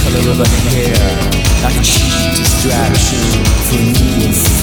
color of her hair, like a cheap distraction for new